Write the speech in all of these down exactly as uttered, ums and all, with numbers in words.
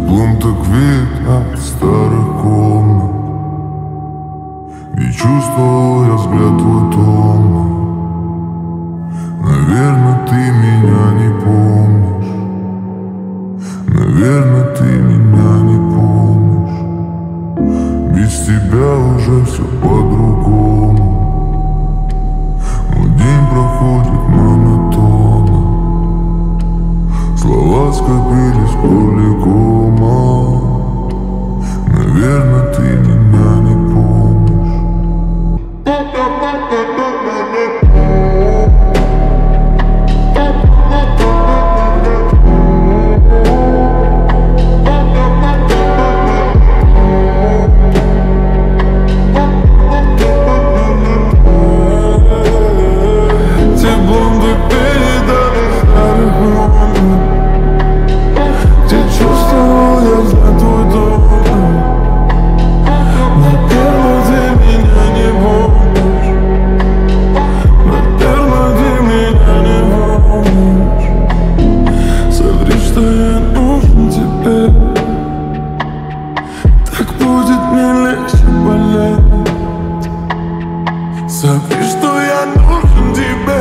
Теплым так веет от старых комнат, и чувствовал я взгляд твой томный. Наверное, ты меня не помнишь, наверное, ты меня не помнишь. Без тебя уже все по-другому. Мой день проходит монотонно, слова скопились поликома. Наверное, ты меня не помнишь. Смотри, что я нужен тебе.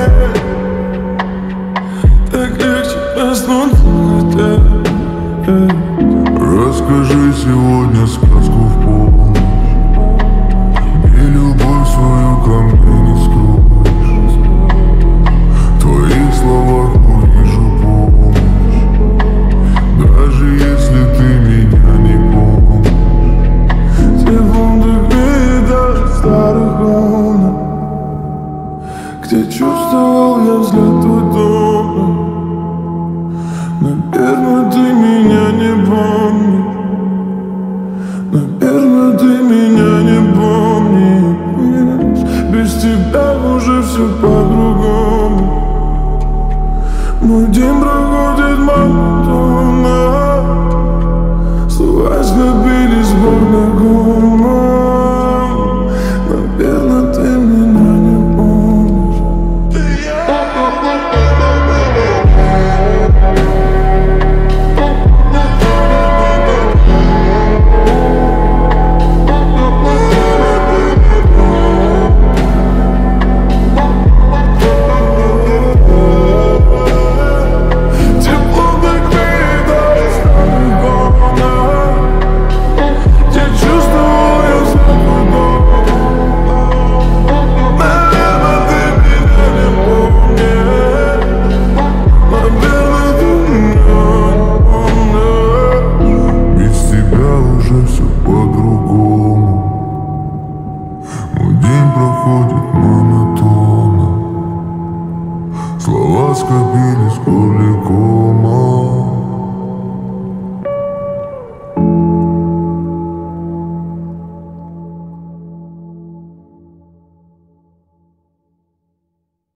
Так легче проснуться хотеть. Расскажи сегодня сказку в полночь, и любовь свою ко мне не скроешь. В твоих словах увижу помощь, даже если ты меня не помнишь. Теплом так веет от старых комнат, где чувствовал я взгляд твой добрый. Наверное, ты меня не помнишь, наверное, ты меня не помнишь. Без тебя уже все по-другому. Мой день проходит монотонно, слова скопились